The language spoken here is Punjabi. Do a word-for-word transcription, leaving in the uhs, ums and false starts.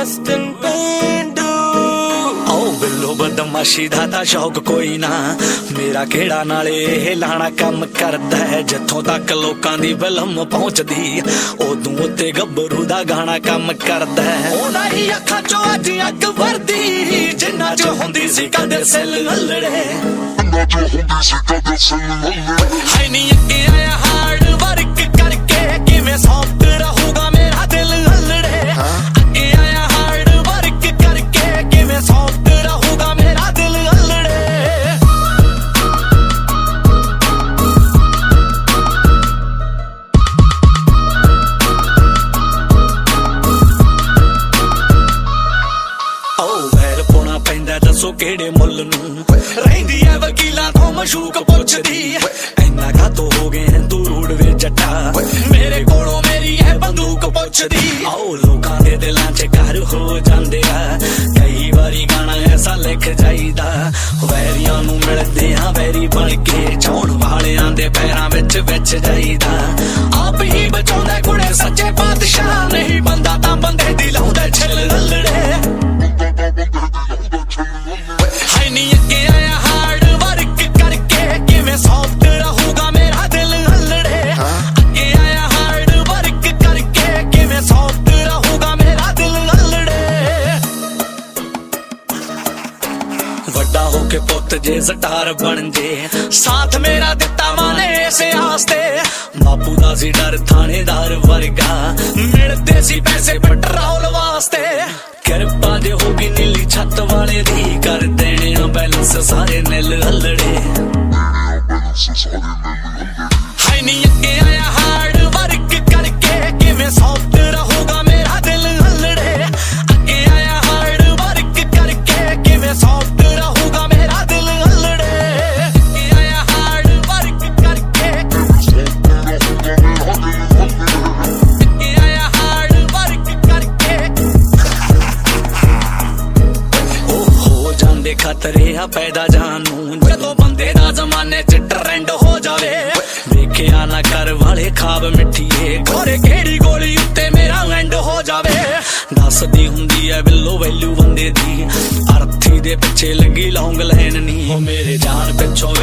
western पेंडू आओ बिल्लो बदमाशी दा तां शौक कोई ना मेरा केड़ा नाले ਇਹ ਲਾਣਾ ਕੰਮ ਕਰਦਾ ਹੈ ਜਿੱਥੋਂ ਤੱਕ ਲੋਕਾਂ ਦੀ ਫਿਲਮ ਪਹੁੰਚਦੀ ਉਦੋਂ ਉੱਤੇ ਗੱਭਰੂ ਦਾ ਗਾਣਾ ਕੰਮ ਕਰਦਾ ਹੈ ਉਹਨਾਂ ਹੀ ਅੱਖਾਂ ਚੋਂ ਅੱਜ ਅੱਗ ਵਰਦੀ ਜਿੰਨਾ ਚ ਹੁੰਦੀ ਸੀ ਕਦੇ ਸੈਲ ਲੱਲੜੇ ਜਿੰਨਾ ਚ ਹੁੰਦੀ ਸੀ ਕਦੇ ਸੈਲ ਲੱਲੜੇ ਹਾਈ ਨੀ ਅੱਗੇ ਆਇਆ ਹਾਰਡ ਵਰਕ ਕਰਕੇ ਕਿਵੇਂ ਸੌਫਟ ਰਹੂਗਾ ਮੇਰਾ ਦਿਲ ਲੱਲੜੇ ਅੱਗੇ ਆਇਆ ਹਾਰਡ ਵਰਕ ਕਰਕੇ ਕਿਵੇਂ ਸੌਫਟ ਰਹੂਗਾ ਮੇਰਾ ਦਿਲ ਲੱਲੜੇ ਦੱਸੋ ਕਿਹੜੇ ਮੁੱਲ ਨੂੰ ਰਹਿੰਦੀ ਐ ਵਕੀਲਾਂ ਤੋਂ ਮਸ਼ੂਕ ਪੁੱਛਦੀ ਐਨਾ ਕਾਤੋਂ ਹੋ ਗਏ ਤੂੰ ਰੂੜ ਵੇ ਜੱਟਾ ਮੇਰੇ ਕੋਲੋਂ ਮੇਰੀ ਐ ਬੰਦੂਕ ਪੁੱਛਦੀ ਆਓ ਲੋਕਾਂ ਦੇ ਦਿਲਾਂ 'ਚ ਘਰ ਹੋ ਜਾਂਦੇ ਆ ਕਈ ਵਾਰੀ ਗਾਣਾ ਐਸਾ ਲਿਖ ਜਾਈਦਾ ਵੈਰੀਆਂ ਨੂੰ ਮਿਲਦੇ ਆ ਵੈਰੀ ਬਣ ਕੇ ਚਾਉਣ ਵਾਲਿਆਂ ਦੇ ਪੈਰਾਂ ਵਿੱਚ ਵਿੱਚ ਜਾਈਦਾ ਆਪ ਹੀ ਬਚਾਉਂਦਾ ਕੁੜੇ ਸੱਚੇ ਪਾਤਸ਼ਾਹ ਨਹੀਂ ਬੰਦਾ ਤਾਂ ਬੰਦੇ ਦੀ ਲਾਉਂਦਾ ਛਿੱਲ ਲੱਲੜੇ ਹਾਈ ਨੀ ਅੱਗੇ ਆਇਆ ਹਾਰਡ ਵਰਕ ਕਰਕੇ ਕਿਵੇਂ ਸੌਫਟ ਰਹੂਗਾ ਮੇਰਾ ਦਿਲ ਲੱਲੜੇ ਅੱਗੇ ਆਇਆ ਹਾਰਡ ਵਰਕ ਕਰਕੇ ਕਿਵੇਂ ਸੌਫਟ ਰਹੂਗਾ ਮੇਰਾ ਦਿਲ ਲੱਲੜੇ ਵੱਡਾ ਹੋ ਕੇ ਪੁੱਤ ਜੇ ਸਟਾਰ ਬਣ ਜੇ ਸਾਥ ਮੇਰਾ ਦਿੱਤਾ ਮਾਨੇ ਇਸ ਆਸ ਤੇ ਬਾਪੂ ਦਾ ਸੀ ਡਰ ਥਾਣੇਦਾਰ ਵਰਗਾ ਮਿਲਦੇ ਸੀ ਪੈਸੇ ਪੈਟਰੋਲ ਵਾਸਤੇ ਕਿਰਪਾ ਜੇ ਹੋਗੀ ਨੀਲੀ ਛੱਤ ਵਾਲੇ ਦੀ ਕਰ ਦੇਣੇ ਆ ਬੈਲੈਂਸ ਸਾਰੇ ਨਿਲ ਹੱਲੜੇ ਹਾਈ ਨੀ ਅੱਗੇ ਆਇਆ ਹਾਰਡ ਵਰਕ ਕਰਕੇ ਕਿਵੇਂ ਸੌਫਟ ਰਹੂਗਾ ਮੇਰਾ ਦਿਲ ਹੱਲੜੇ ਅੱਗੇ ਆਇਆ ਹਾਰਡ ਵਰਕ ਕਰਕੇ ਕਿਵੇਂ ਸੌਫਟ ਰਹੂਗਾ ਮੇਰਾ ਦਿਲ ਹੱਲੜੇ ਅੱਗੇ ਆਇਆ ਹਾਰਡ ਵਰਕ ਕਰਕੇ ਅੱਗੇ ਆਇਆ ਹਾਰਡ ਵਰਕ ਕਰਕੇ ਜਾਂਦੇ ਖਤਰੇ ਆ ਪੈਦਾ ਜਾਨ ਨੂੰ ਜਦੋਂ ਬੰਦੇ ਦਾ ਜ਼ਮਾਨੇ 'ਚ ਟ੍ਰੈਂਡ ਹੋ ਜਾਵੇ ਵੇਖਿਆ ਨਾ ਕਰ ਵਾਲੇ ਖਾਬ ਮਿੱਠੀਏ ਘੋੜੇ ਕਿਹੜੀ ਗੋਲੀ ਉੱਤੇ ਮੇਰਾ ਐਂਡ ਹੋ ਜਾਵੇ ਦੱਸਦੀ ਹੁੰਦੀ ਐ ਬਿੱਲੋ ਵੈਲਿਊ ਬੰਦੇ ਦੀ ਅਰਥੀ ਦੇ ਪਿੱਛੇ ਲੱਗੀ ਲੌਂਗ ਲਾਈਨ ਨੀ ਉਹ ਮੇਰੇ ਜਾਨ ਪਿੱਛੋਂ